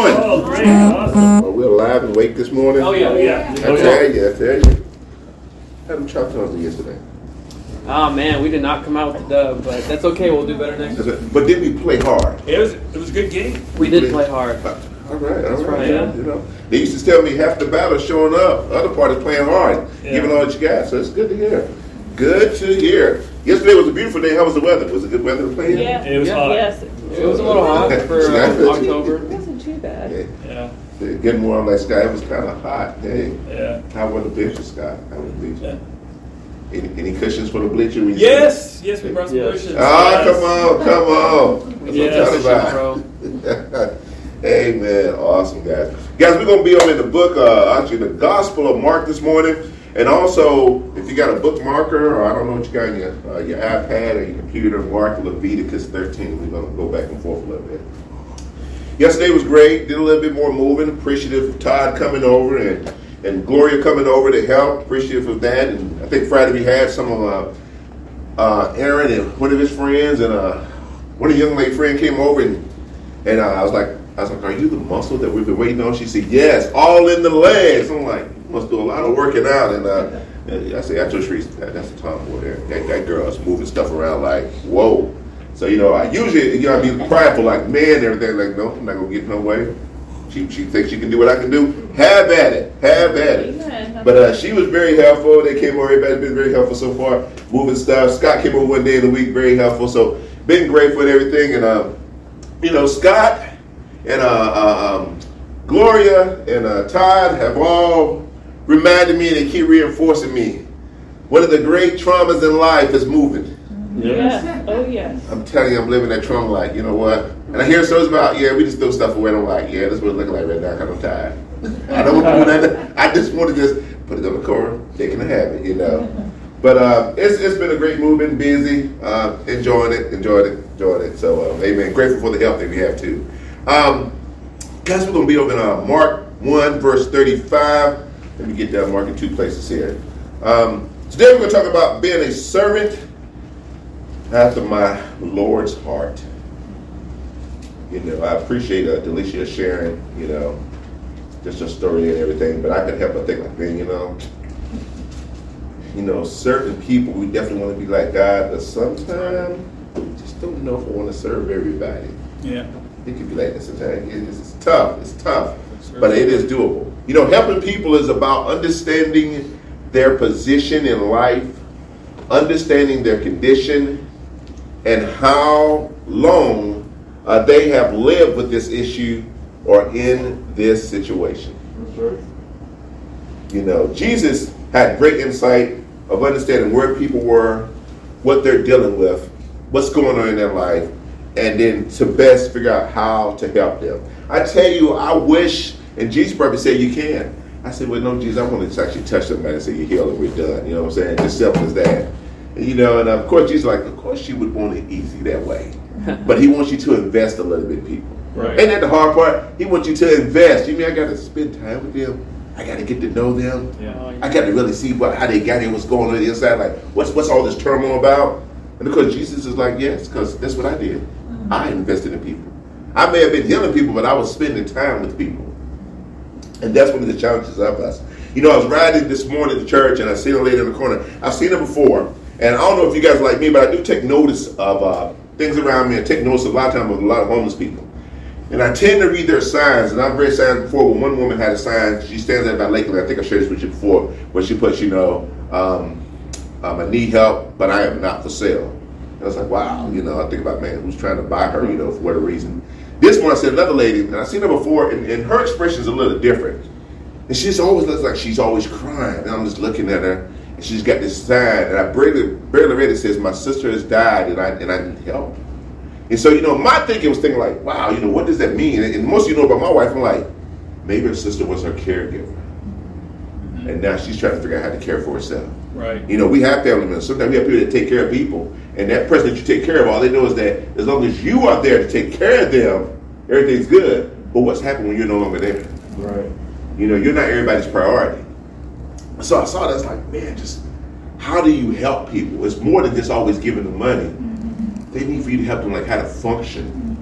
doing? Oh, great. Awesome. Are we alive and awake this morning? Oh, yeah. I tell you. Had them chopped tongues yesterday. Oh man, we did not come out with the dub, but that's okay. We'll do better next time. But did we play hard? It was a good game. We did play hard. All right. Yeah. You know, they used to tell me half the battle showing up, other part is playing hard, giving all that you got. So it's good to hear. Good to hear. Yesterday was a beautiful day. How was the weather? Was it good weather to play in? Yeah. It was hot. Yes. It was a little hot for October. It wasn't too bad. Yeah. Getting more on that sky. It was kind of hot. Hey, Yeah. how were the bleachers, Scott? How were the bleachers? Yeah. Any cushions for the bleacher? Yes, we brought some cushions. Ah, come on. That's Yes. what I'm talking about. Amen. Awesome, guys. Guys, we're going to be on in the book, actually the Gospel of Mark this morning. And also, if you got a bookmarker, or I don't know what you got in your iPad or your computer, mark Leviticus 13. We're going to go back and forth a little bit. Yesterday was great. Did a little bit more moving. Appreciative of Todd coming over and Gloria coming over to help. Appreciative of that. And I think Friday we had some of Aaron and one of his friends, and one of the young lady friend came over, and I was like, are you the muscle that we've been waiting on? She said, yes, all in the legs. I'm like, you must do a lot of working out. And I say, that's the tomboy there. That girl is moving stuff around like, whoa. So, I usually, I be prideful, like, man, everything, like, no, I'm not going to get no way. She thinks she can do what I can do. Have at it. Amen. But she was very helpful. They came over. Everybody's been very helpful so far. Moving stuff. Scott came over one day in the week, very helpful. So been grateful and everything. And Scott and Gloria and Todd have all reminded me, and they keep reinforcing me. One of the great traumas in life is moving. Yes. Oh, yes. I'm telling you, I'm living that trauma like, you know what? And I hear stories about, we just throw stuff away. And I'm like, that's what it looks like right now because I'm tired. I don't want to do that. I just want to just put it on the corner, they can have it, But it's been a great move, been busy, enjoying it. So, amen. Grateful for the help that we have too. Guys, we're going to be over in Mark 1, verse 35. Let me get down Mark in two places here. Today we're going to talk about being a servant after my Lord's heart. I appreciate Delicia sharing, just her story and everything, but I could help but think like, man, certain people, we definitely want to be like God, but sometimes we just don't know if we want to serve everybody. Yeah. It can be like that sometimes. It's tough, but it is doable. Helping people is about understanding their position in life, understanding their condition, and how long they have lived with this issue or in this situation. Jesus had great insight of understanding where people were, what they're dealing with, what's going on in their life, and then to best figure out how to help them. I tell you, I wish, and Jesus probably said you can. I said, well, no, Jesus, I want to actually touch somebody and say you're healed and we're done. You know what I'm saying? Just simple as that. And of course, Jesus like, of course you would want it easy that way. But he wants you to invest a little bit in people. Right. Ain't that the hard part? He wants you to invest. You mean I got to spend time with them? I got to get to know them. Yeah. I got to really see how they got here, what's going on the inside. Like, what's all this turmoil about? And of course, Jesus is like, yes, because that's what I did. Mm-hmm. I invested in people. I may have been healing people, but I was spending time with people. And that's one of the challenges of us. I was riding this morning to church, and I seen a lady in the corner. I've seen her before. And I don't know if you guys are like me, but I do take notice of things around me. I take notice a lot of times of a lot of homeless people. And I tend to read their signs. And I've read signs before. When one woman had a sign, she stands there by Lakeland. I think I shared this with you before, where she puts, I need help, but I am not for sale. And I was like, wow. I think about, man, who's trying to buy her, for whatever reason. This one, I said another lady, and I've seen her before, and her expression is a little different. And she always looks like she's always crying. And I'm just looking at her. And she's got this sign, and I barely read it. Says, my sister has died, and I need help. And so, my thinking was thinking like, wow, what does that mean? And most of you know about my wife, I'm like, maybe her sister was her caregiver. Mm-hmm. And now she's trying to figure out how to care for herself. Right. We have family members. Sometimes we have people that take care of people, and that person that you take care of, all they know is that as long as you are there to take care of them, everything's good. But what's happened when you're no longer there? Right. You're not everybody's priority. So I saw that, it's like, man, just how do you help people? It's more than just always giving them money. They need for you to help them like how to function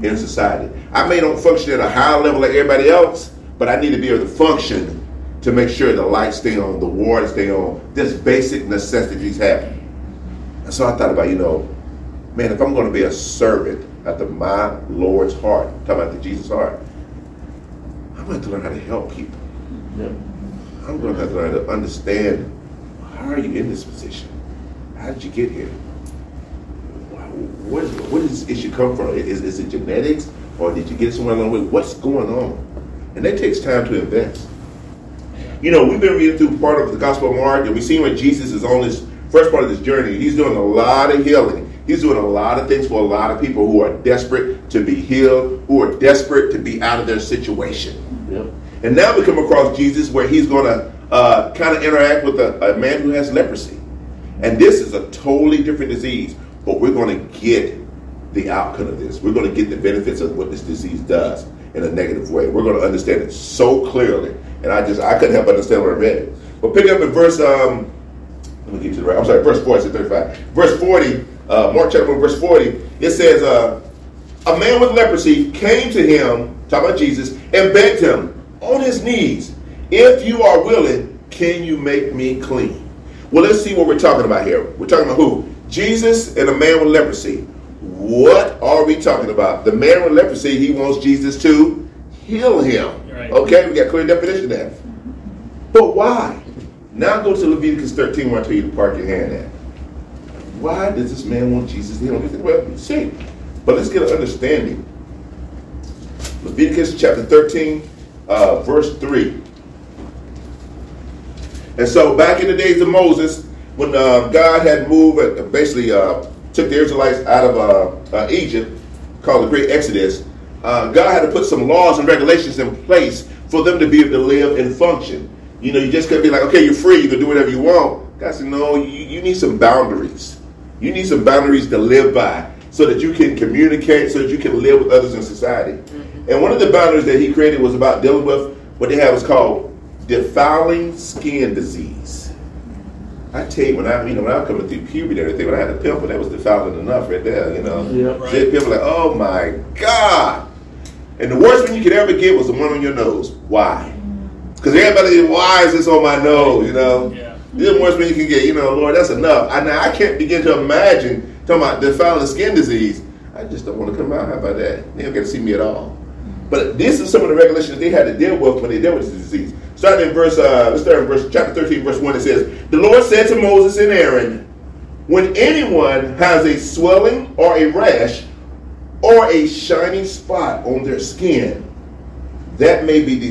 in society. I may not function at a higher level like everybody else, but I need to be able to function to make sure the lights stay on, the water stay on, just basic necessities happen. And so I thought about, man, if I'm going to be a servant after my Lord's heart, talking about the Jesus heart, I'm going to have to learn how to help people. Yep. I'm going to have to learn to understand, how are you in this position? How did you get here? Where does this issue come from? Is it genetics, or did you get it somewhere along the way? What's going on? And that takes time to invest. We've been reading through part of the Gospel of Mark, and we see when Jesus is on this first part of this journey, he's doing a lot of healing. He's doing a lot of things for a lot of people who are desperate to be healed, who are desperate to be out of their situation. Yep. And now we come across Jesus where he's going to kind of interact with a man who has leprosy. And this is a totally different disease, but we're going to get the outcome of this. We're going to get the benefits of what this disease does in a negative way. We're going to understand it so clearly. And I couldn't help but understand what I read. But pick up in verse, let me get to the right, I'm sorry, verse 40 to 35. Verse 40, Mark chapter 1, verse 40, it says, a man with leprosy came to him, talking about Jesus, and begged him on his knees, if you are willing, can you make me clean? Well, let's see what we're talking about here. We're talking about who? Jesus and a man with leprosy. What are we talking about? The man with leprosy, he wants Jesus to heal him. Right. Okay, we got clear definition there. But why? Now go to Leviticus 13 where I tell you to park your hand at. Why does this man want Jesus to heal him? Well, see. But let's get an understanding. Leviticus chapter 13, verse 3. And so back in the days of Moses, when God had moved, basically took the Israelites out of Egypt, called the Great Exodus, God had to put some laws and regulations in place for them to be able to live and function. You just couldn't be like, okay, you're free, you can do whatever you want. God said, no, you need some boundaries. You need some boundaries to live by so that you can communicate, so that you can live with others in society. Mm-hmm. And one of the boundaries that he created was about dealing with what they have is called defiling skin disease. I tell you, when I was coming through puberty and everything, when I had a pimple, that was defiling enough right there, Yeah, right. See, people like, oh my God. And the worst one you could ever get was the one on your nose. Why? Because everybody, why is this on my nose, Yeah. This is the worst one you can get, Lord, that's enough. I can't begin to imagine talking about defiling skin disease. I just don't want to come out. How about that? They don't get to see me at all. But this is some of the regulations they had to deal with when they dealt with this disease. Starting in chapter 13, verse 1, it says, the Lord said to Moses and Aaron, when anyone has a swelling or a rash or a shining spot on their skin, that may be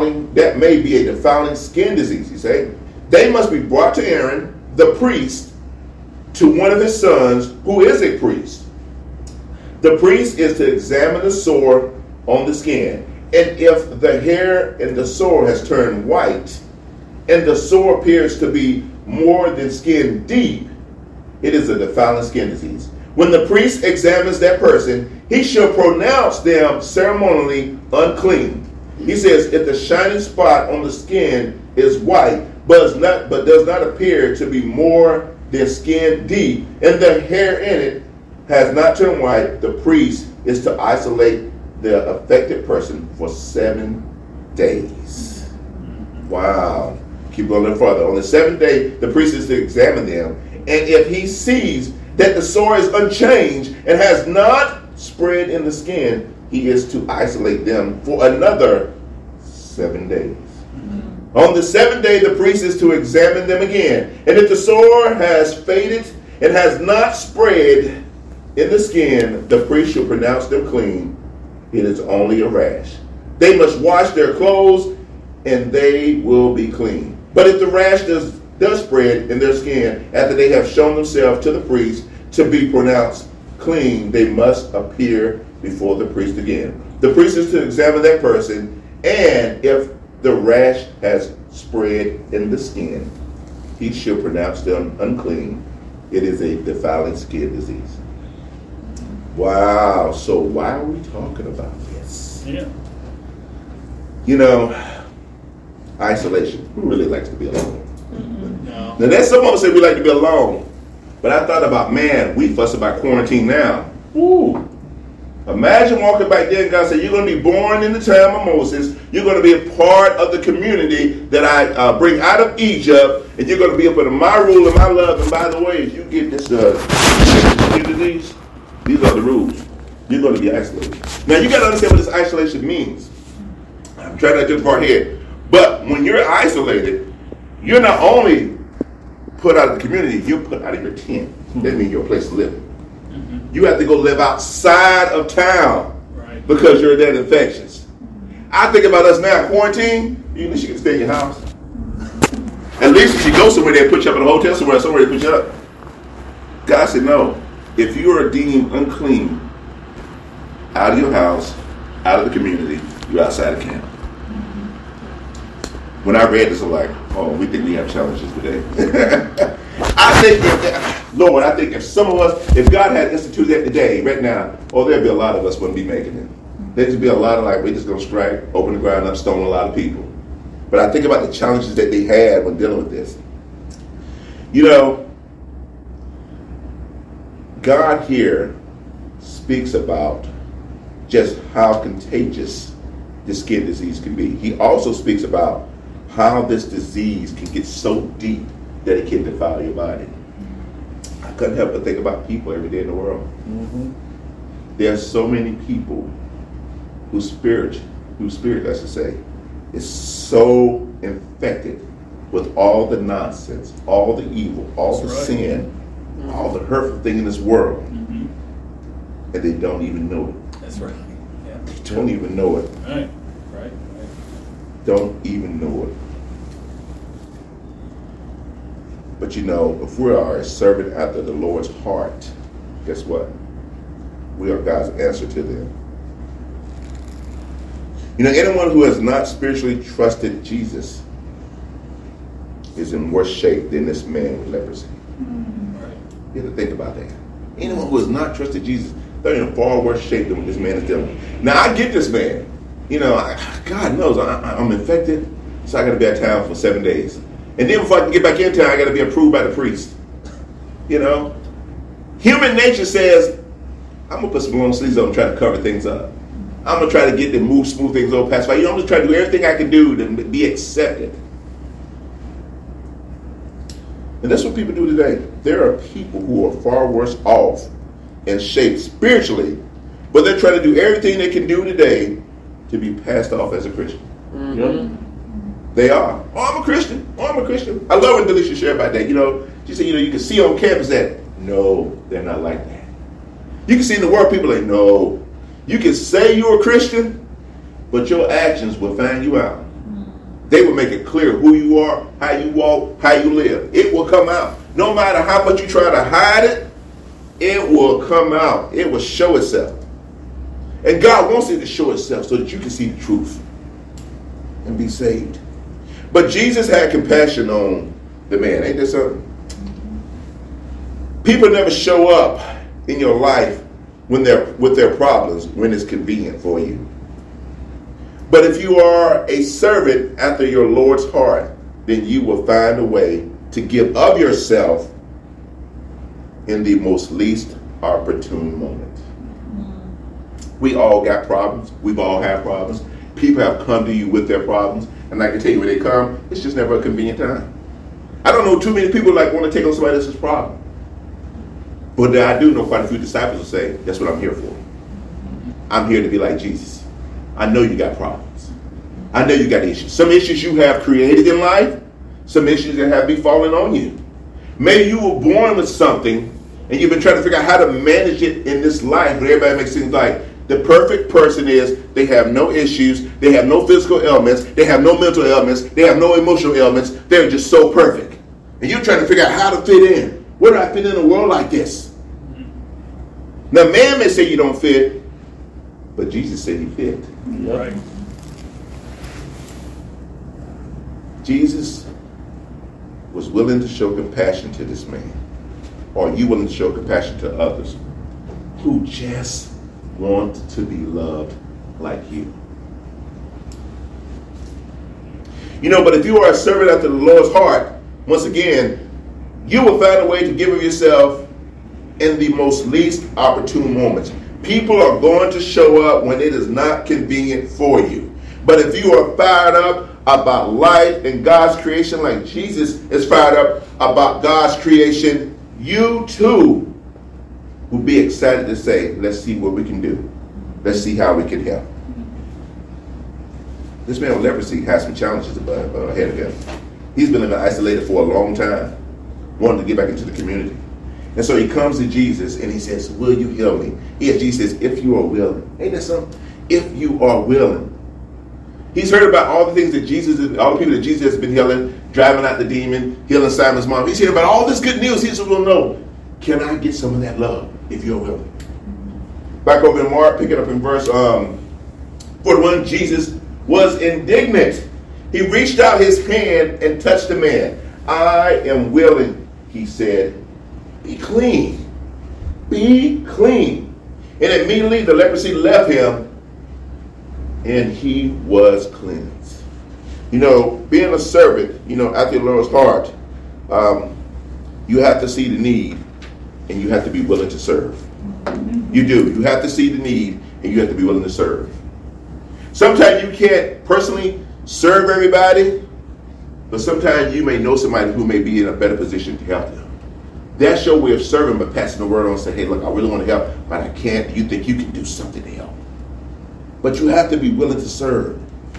a defiling skin disease, you say. They must be brought to Aaron, the priest, to one of his sons, who is a priest. The priest is to examine the sore on the skin. And if the hair in the sore has turned white, and the sore appears to be more than skin deep, it is a defiling skin disease. When the priest examines that person, he shall pronounce them ceremonially unclean. He says, if the shining spot on the skin is white, but does not appear to be more than skin deep, and the hair in it has not turned white, the priest is to isolate the affected person for 7 days. Wow. Keep going a little further. On the 7th day, the priest is to examine them. And if he sees that the sore is unchanged and has not spread in the skin, he is to isolate them for another 7 days. Mm-hmm. On the 7th day, the priest is to examine them again. And if the sore has faded and has not spread in the skin, the priest shall pronounce them clean. It is only a rash. They must wash their clothes, and they will be clean. But if the rash does spread in their skin after they have shown themselves to the priest to be pronounced clean, they must appear before the priest again. The priest is to examine that person, and if the rash has spread in the skin, he shall pronounce them unclean. It is a defiling skin disease. Wow. So why are we talking about this? Yeah. Isolation. Who really likes to be alone? Mm-hmm. No. Now, there's some of us say we like to be alone. But I thought about, man, we fuss about quarantine now. Woo. Imagine walking back there and God said, you're going to be born in the time of Moses. You're going to be a part of the community that I bring out of Egypt. And you're going to be up under my rule and my love. And by the way, if you get this communities, these are the rules. You're going to be isolated. Now, you got to understand what this isolation means. I'm trying to get the part here. But when you're isolated, you're not only put out of the community, you're put out of your tent. That means your place to live. You have to go live outside of town because you're that infectious. I think about us now, quarantine, at least you can stay in your house. At least if you go somewhere, they put you up in a hotel somewhere they put you up. God said, no, if you are deemed unclean, out of your house, out of the community, you're outside of camp. When I read this, I'm like, oh, we think we have challenges today. I think if some of us, if God had instituted that today, right now, there'd be a lot of us wouldn't be making it. There'd just be a lot of we're just going to strike, open the ground up, stone a lot of people. But I think about the challenges that they had when dealing with this. God here speaks about just how contagious this skin disease can be. He also speaks about how this disease can get so deep that it can defile your body. I couldn't help but think about people every day in the world. There are so many people whose spirit, I should say, is so infected with all the nonsense, all the evil, all the sin, all the hurtful thing in this world, and they don't even know it. That's right. Yeah. They don't even know it. Right. Don't even know it. But if we are a servant after the Lord's heart, guess what? We are God's answer to them. Anyone who has not spiritually trusted Jesus is in worse shape than this man with leprosy. You have to think about that. Anyone who has not trusted Jesus, they're in far worse shape than what this man is dealing with. Now, I get this man. God knows I'm infected, so I got to be out of town for 7 days. And then before I can get back in town, I got to be approved by the priest. Human nature says, I'm going to put some long sleeves on and try to cover things up. I'm going to try to get them smooth things over, pacify. I'm just trying to do everything I can do to be accepted. And that's what people do today. There are people who are far worse off in shape spiritually, but they're trying to do everything they can do today to be passed off as a Christian. They are. I'm a Christian. I love when Delisha shared about that. She said, you can see on campus that, no, they're not like that. You can see in the world, people like, no. You can say you're a Christian, but your actions will find you out. They will make it clear who you are, how you walk, how you live. It will come out. No matter how much you try to hide it, it will come out. It will show itself. And God wants it to show itself so that you can see the truth and be saved. But Jesus had compassion on the man. Ain't that something? People never show up in your life with their problems when it's convenient for you. But if you are a servant after your Lord's heart, then you will find a way to give of yourself in the most least opportune moment. We all got problems. We've all had problems. People have come to you with their problems. And I can tell you when they come, it's just never a convenient time. I don't know too many people want to take on somebody else's problem. But I do know quite a few disciples will say, that's what I'm here for. I'm here to be like Jesus. I know you got problems. I know you got issues. Some issues you have created in life. Some issues that have befallen on you. Maybe you were born with something and you've been trying to figure out how to manage it in this life. But everybody makes it seem like the perfect person is they have no issues. They have no physical ailments. They have no mental ailments. They have no emotional ailments. They're just so perfect. And you're trying to figure out how to fit in. Where do I fit in a world like this? Now, man may say you don't fit, but Jesus said he fit. Right. Jesus was willing to show compassion to this man. Or are you willing to show compassion to others who just want to be loved like you? But if you are a servant after the Lord's heart, once again, you will find a way to give of yourself in the most least opportune moments. People are going to show up when it is not convenient for you. But if you are fired up about life and God's creation like Jesus is fired up about God's creation, you too will be excited to say, let's see what we can do. Let's see how we can help. This man with leprosy has some challenges ahead of him. He's been isolated for a long time, wanting to get back into the community. And so he comes to Jesus and he says, will you heal me? Jesus says, if you are willing. Ain't that something? If you are willing. He's heard about all the things that all the people that Jesus has been healing, driving out the demon, healing Simon's mom. He's hearing about all this good news. He just will know, can I get some of that love if you're willing? Back over in Mark, picking up in verse 41, Jesus was indignant. He reached out his hand and touched the man. I am willing, he said. Be clean. Be clean. And immediately the leprosy left him and he was cleansed. You know, being a servant, after the Lord's heart, you have to see the need and you have to be willing to serve. You do. You have to see the need and you have to be willing to serve. Sometimes you can't personally serve everybody, but sometimes you may know somebody who may be in a better position to help them. That's your way of serving, but passing the word on and say, hey, look, I really want to help, but I can't. You think you can do something to help. But you have to be willing to serve.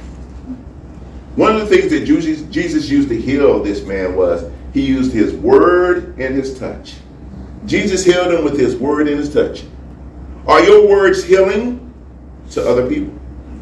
One of the things that Jesus used to heal this man was he used his word and his touch. Jesus healed him with his word and his touch. Are your words healing to other people?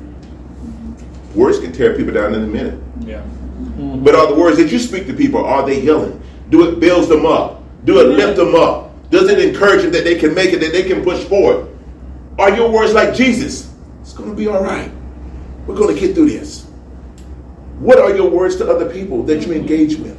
Words can tear people down in a minute. Yeah. But are the words that you speak to people, are they healing? Do it builds them up? Do it lift them up? Does it encourage them that they can make it, that they can push forward? Are your words like Jesus? It's going to be all right. We're going to get through this. What are your words to other people that you engage with?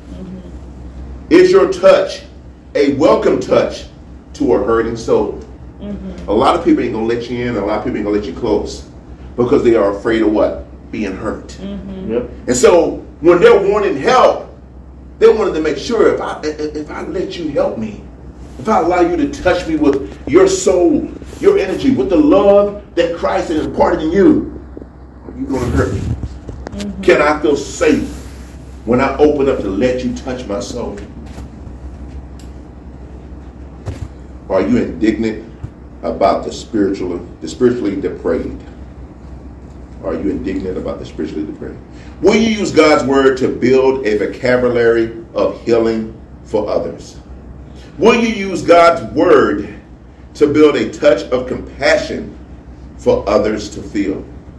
Is your touch a welcome touch to a hurting soul? A lot of people ain't going to let you in. A lot of people ain't going to let you close because they are afraid of what? Being hurt. Yep. And so when they're wanting help, they wanted to make sure if I let you help me, if I allow you to touch me with your soul, your energy, with the love that Christ has imparted in you, are you going to hurt me? Can I feel safe when I open up to let you touch my soul? Are you indignant about the spiritually depraved? Are you indignant about the spiritually depraved? Will you use God's word to build a vocabulary of healing for others? Will you use God's word to build a touch of compassion for others to feel?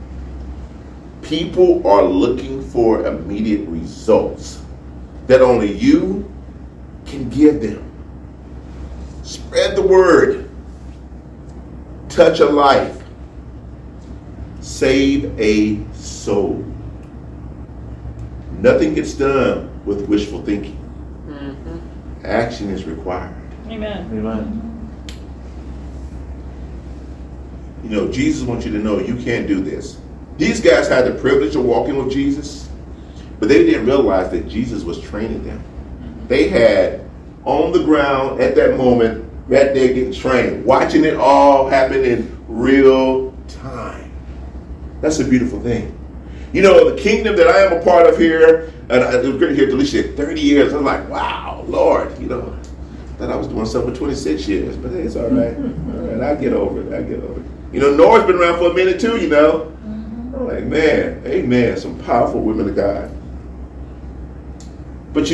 People are looking for immediate results that only you can give them. Spread the word. Touch a life. Save a soul. Nothing gets done with wishful thinking. Action is required. Amen. Jesus wants you to know you can't do this. These guys had the privilege of walking with Jesus, but they didn't realize that Jesus was training them. They had on the ground at that moment, right there getting trained, watching it all happen in real time. That's a beautiful thing. The kingdom that I am a part of here, and it was great to hear Delisha, 30 years. I'm like, wow, Lord, thought I was doing something for 26 years, but hey, it's all right. All right, I'll get over it. Nora's been around for a minute too, I'm like, man, amen, some powerful women of God. But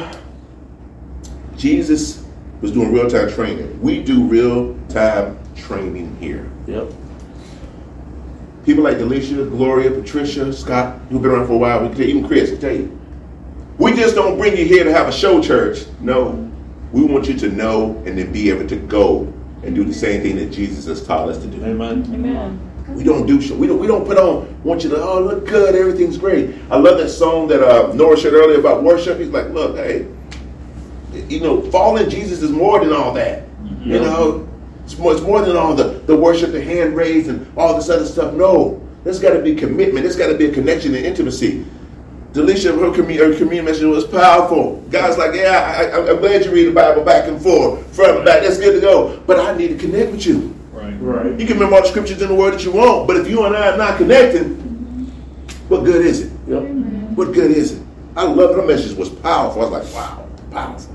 Jesus was doing real-time training. We do real-time training here. Yep. People like Delisha, Gloria, Patricia, Scott, who've been around for a while, even Chris, can tell you. We just don't bring you here to have a show church. No. We want you to know and then be able to go and do the same thing that Jesus has taught us to do. Amen. We don't do show. We don't put on, want you to, look good, everything's great. I love that song that Nora shared earlier about worship. He's like, look, hey, following Jesus is more than all that. It's more than all the worship, the hand raised, and all this other stuff. No, there's got to be commitment. There's got to be a connection and intimacy. Delisha, her communion message was powerful. God's like, I'm glad you read the Bible back and forth, front and back. That's good to go. But I need to connect with you. Right. Right. You can remember all the scriptures in the Word that you want, but if you and I are not connected, what good is it? Yep. What good is it? I love her message. Was powerful. I was like, wow, powerful.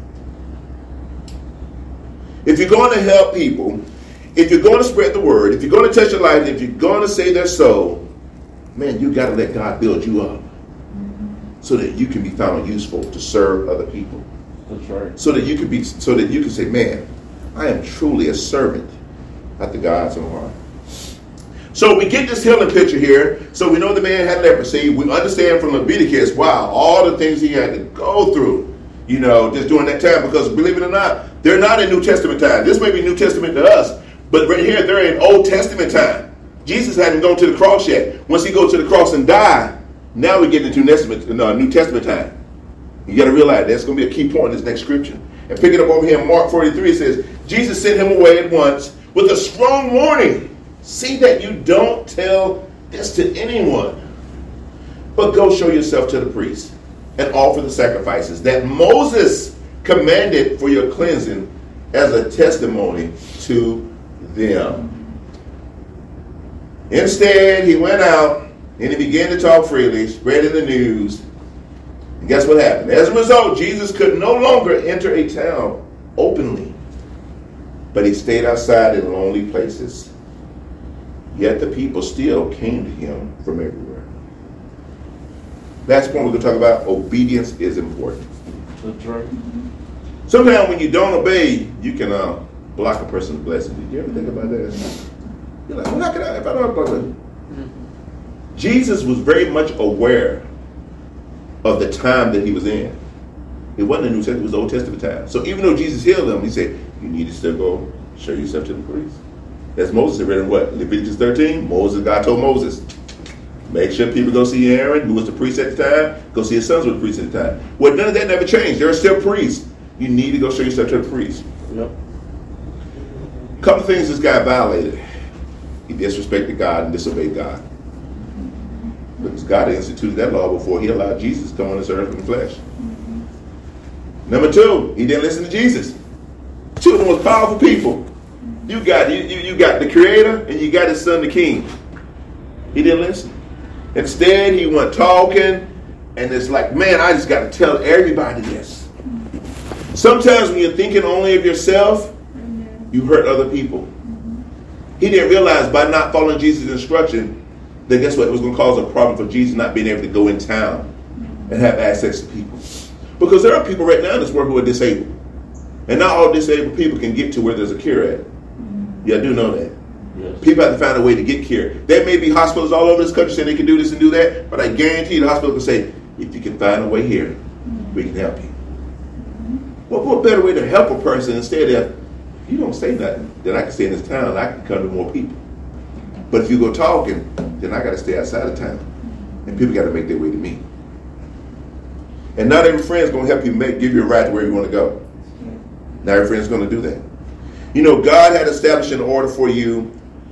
If you're going to help people, if you're going to spread the word, if you're going to touch your life, if you're going to save their soul, man, you got to let God build you up so that you can be found useful to serve other people. That's right. So that you can say, man, I am truly a servant after God's own heart. So we get this healing picture here. So we know the man had leprosy. We understand from Leviticus, wow, all the things he had to go through, just during that time. Because believe it or not, they're not in New Testament time. This may be New Testament to us, but right here, they're in Old Testament time. Jesus hadn't gone to the cross yet. Once he goes to the cross and die, now we get into New Testament time. You got to realize that's going to be a key point in this next scripture. And picking up over here in Mark 43, it says, Jesus sent him away at once with a strong warning. See that you don't tell this to anyone, but go show yourself to the priest and offer the sacrifices that Moses commanded for your cleansing as a testimony to them. Instead, he went out and he began to talk freely, spreading the news. And guess what happened? As a result, Jesus could no longer enter a town openly, but he stayed outside in lonely places. Yet the people still came to him from everywhere. Last point we're going to talk about, obedience is important. That's right. Sometimes when you don't obey, you can block a person's blessing. Did you ever think about that? You're like, well, how can I, if I don't block it? Jesus was very much aware of the time that he was in. It wasn't the New Testament, it was the Old Testament time. So even though Jesus healed them, he said, you need to still go show yourself to the priest. As Moses had read in what? Leviticus 13. God told Moses, make sure people go see Aaron, who was the priest at the time, go see his sons who were the priests at the time. Well, none of that never changed. There are still priests. You need to go show yourself to the priest. Yep. A couple of things this guy violated. He disrespected God and disobeyed God. Because God had instituted that law before he allowed Jesus to come on this earth in the flesh. Number two, he didn't listen to Jesus. Two of the most powerful people. You got the Creator and you got his Son, the King. He didn't listen. Instead, he went talking, and it's like, man, I just got to tell everybody this. Sometimes when you're thinking only of yourself, you hurt other people. He didn't realize by not following Jesus' instruction, that guess what? It was going to cause a problem for Jesus not being able to go in town and have access to people. Because there are people right now in this world who are disabled. And not all disabled people can get to where there's a cure at. Yeah, I do know that. Yes. People have to find a way to get care. There may be hospitals all over this country saying they can do this and do that, but I guarantee the hospital can say, if you can find a way here, we can help you. What better way to help a person instead of, if you don't say nothing, then I can stay in this town and I can come to more people. But if you go talking, then I got to stay outside of town. And people got to make their way to me. And not every friend's going to help you give you a ride to where you want to go. Not every friend's going to do that. God had established an order for you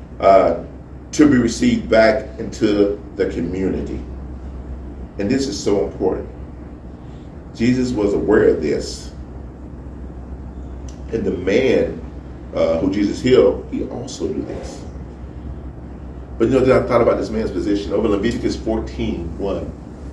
to be received back into the community. And this is so important. Jesus was aware of this. And the man who Jesus healed, he also knew this. But then I thought about this man's position. Over Leviticus 14:1,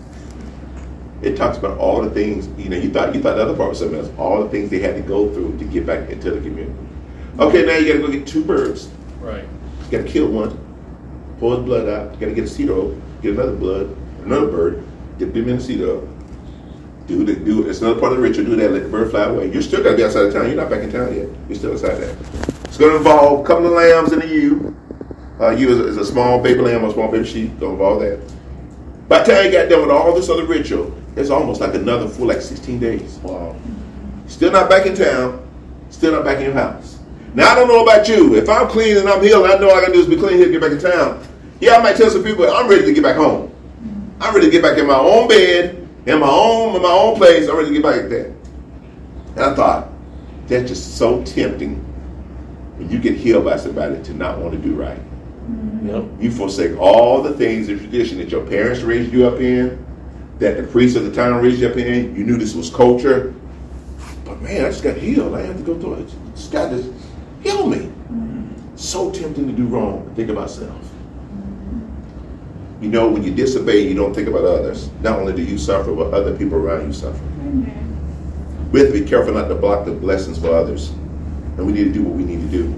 it talks about all the things, you thought the other part was something else, all the things they had to go through to get back into the community. Okay, now you got to go get 2 birds. Right. You got to kill one, pull his blood out. You got to get a seed oil, get another bird, get them in the seed oil. Do it. It's another part of the ritual. Do that. Let the bird fly away. You're still got to be outside of town. You're not back in town yet. You're still outside there. It's going to involve a couple of lambs and a ewe. Ewe is a small baby lamb or a small baby sheep. Don't involve that. By the time you got done with all this other ritual, it's almost like another full 16 days. Wow. Still not back in town. Still not back in your house. Now, I don't know about you. If I'm clean and I'm healed, I know all I got to do is be clean here to get back in town. Yeah, I might tell some people, I'm ready to get back home. I'm ready to get back in my own bed, in my own place. I'm ready to get back there. And I thought, that's just so tempting when you get healed by somebody to not want to do right. Yep. You forsake all the things and tradition that your parents raised you up in, that the priests of the town raised you up in. You knew this was culture. But man, I just got healed. I have to go through it. This guy just healed me. so tempting to do wrong. Think about self. You know, when you disobey, you don't think about others. Not only do you suffer, but other people around you suffer. We have to be careful not to block the blessings for others. And we need to do what we need to do.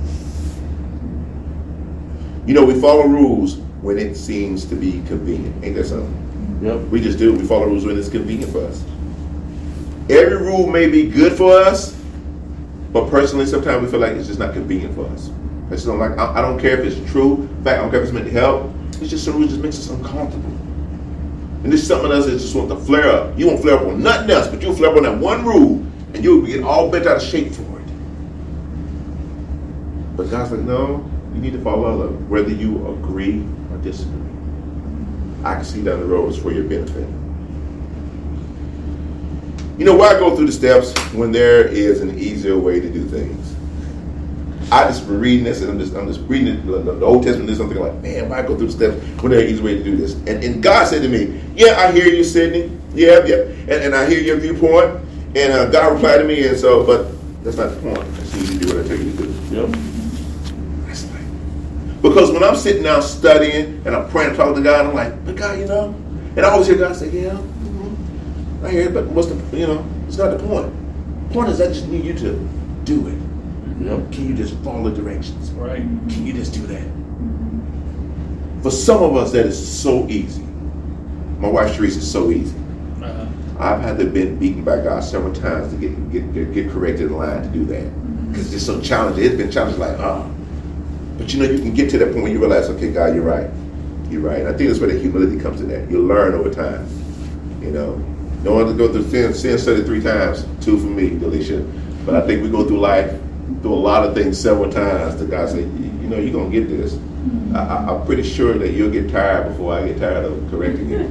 You know, we follow rules when it seems to be convenient. Ain't that something? Yep. We just do. We follow rules when it's convenient for us. Every rule may be good for us, but personally, sometimes we feel like it's just not convenient for us. It's not like, I don't care if it's true. In fact, I don't care if it's meant to help. It's just some rule just makes us uncomfortable. And this is something else that just wants to flare up. You won't flare up on nothing else, but you'll flare up on that one rule, and you'll get all bent out of shape for it. But God's like, no, you need to follow Allah, whether you agree or disagree. I can see down the road is for your benefit. You know why I go through the steps when there is an easier way to do things? I just been reading this, and I'm just reading the Old Testament, and I'm thinking like, man, why go through the steps when there's an easy way to do this? And God said to me, yeah, I hear you, Sydney. Yeah. And I hear your viewpoint. And God replied to me, and so, but that's not the point. I just need you to do what I tell you to do. Yep. That's right. Because when I'm sitting down studying and I'm praying and talking to God, I'm like, but God, you know, and I always hear God say, yeah, I hear it, but what's the, it's not the point. The point is I just need you to do it. Yep. Can you just follow directions? Right. Can you just do that? For some of us, that is so easy. My wife, Teresa, is so easy. Uh-huh. I've had to been beaten by God several times to get corrected in line to do that. Because it's just so challenging. It's been challenging like, But you can get to that point where you realize, okay, God, you're right. You're right. And I think that's where the humility comes in that. You learn over time. No one to go through sin study 3 times, 2 for me, Delisha. But I think we go through life, through a lot of things several times. The God say, you're going to get this. I'm pretty sure that you'll get tired before I get tired of correcting you.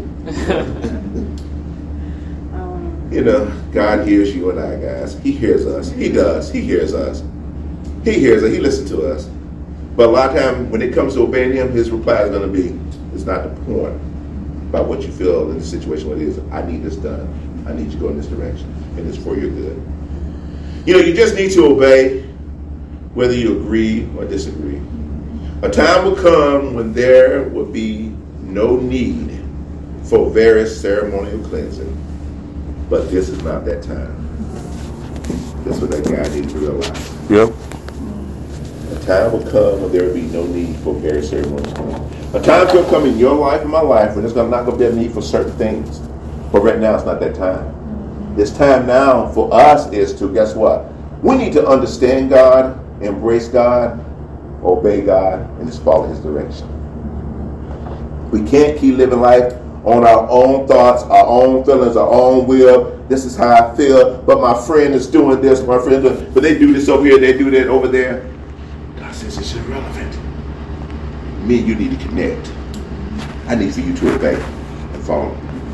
God hears you and I, guys. He hears us. He does. He hears us. He hears us. He listens to us. But a lot of time, when it comes to obeying him, his reply is going to be, it's not the point about what you feel in the situation, what it is. I need this done. I need you to go in this direction. And it's for your good. You just need to obey whether you agree or disagree. A time will come when there will be no need for various ceremonial cleansing. But this is not that time. That's what that guy needs to realize. Yep. A time will come when there will be no need for various ceremonial cleansing. A time will come in your life and my life when there's not going to be a need for certain things. But right now, it's not that time. This time now for us is to, guess what? We need to understand God, embrace God, obey God, and just follow his direction. We can't keep living life on our own thoughts, our own feelings, our own will. This is how I feel, but my friend is doing this, but they do this over here, they do that over there. God says it's irrelevant. Me and you need to connect. I need for you to obey and follow.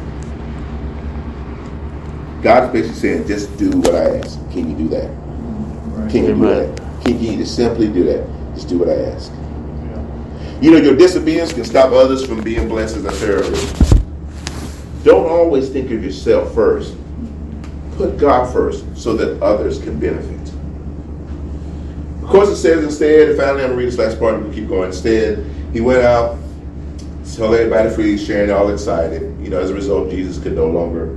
God is basically saying, just do what I ask. Can you do that? Right. Can you do that? Can you just simply do that? Just do what I ask. Yeah. Your disobedience can stop others from being blessed, as I said earlier. Don't always think of yourself first. Put God first so that others can benefit. Of course, it says instead, and finally I'm going to read this last part and we'll keep going. Instead, he went out, told everybody free, sharing, all excited. As a result, Jesus could no longer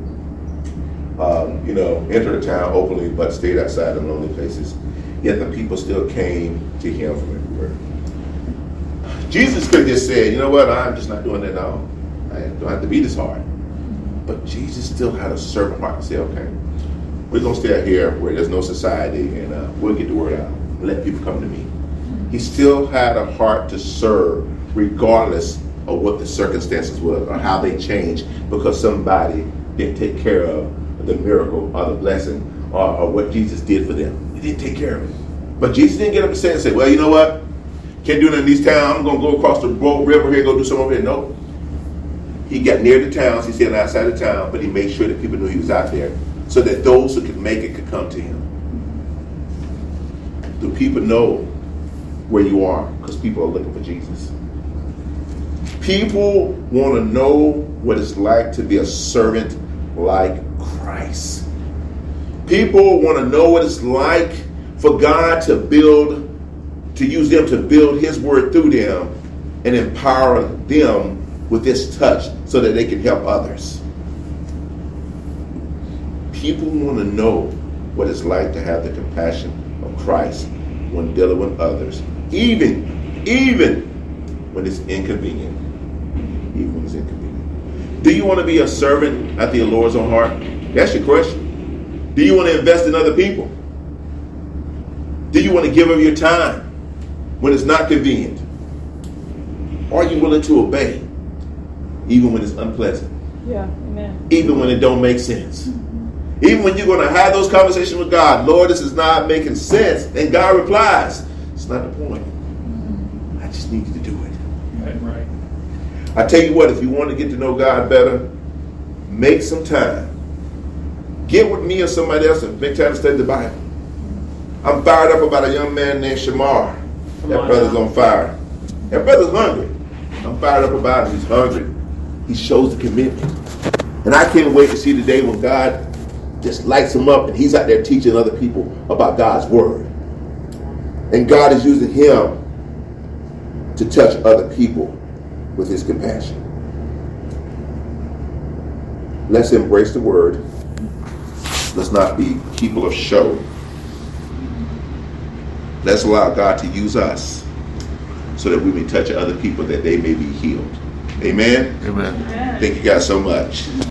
enter the town openly, but stayed outside in lonely places. Yet the people still came to him from everywhere. Jesus could have just said, you know what, I'm just not doing that now. I don't have to be this hard. But Jesus still had a servant heart to say, okay, we're going to stay out here where there's no society, and we'll get the word out and let people come to me. He still had a heart to serve regardless of what the circumstances were or how they changed, because somebody didn't take care of the miracle or the blessing or what Jesus did for them. He didn't take care of it. But Jesus didn't get up and say, well, you know what? Can't do nothing in these towns. I'm going to go across the river here, go do something over here. No. He got near the towns. He's staying outside the town, but he made sure that people knew he was out there so that those who could make it could come to him. Do people know where you are? Because people are looking for Jesus. People want to know what it's like to be a servant like Christ. People want to know what it's like for God to build to use them to build his word through them and empower them with this touch so that they can help others. People want to know what it's like to have the compassion of Christ when dealing with others, even when it's inconvenient. Even when it's inconvenient. Do you want to be a servant after your Lord's own heart? That's your question. Do you want to invest in other people? Do you want to give of your time when it's not convenient? Are you willing to obey even when it's unpleasant? Yeah, amen. Even when it don't make sense? Even when you're going to have those conversations with God, Lord, this is not making sense. And God replies, it's not the point. I just need you to do it. Right. I tell you what, if you want to get to know God better, make some time. Get with me or somebody else and make time to study the Bible. I'm fired up about a young man named Shamar. That brother's on fire. That brother's hungry. I'm fired up about him. He's hungry. He shows the commitment. And I can't wait to see the day when God just lights him up and he's out there teaching other people about God's word. And God is using him to touch other people with his compassion. Let's embrace the word. Let's not be people of show. Let's allow God to use us so that we may touch other people that they may be healed. Amen? Amen. Amen. Thank you guys so much.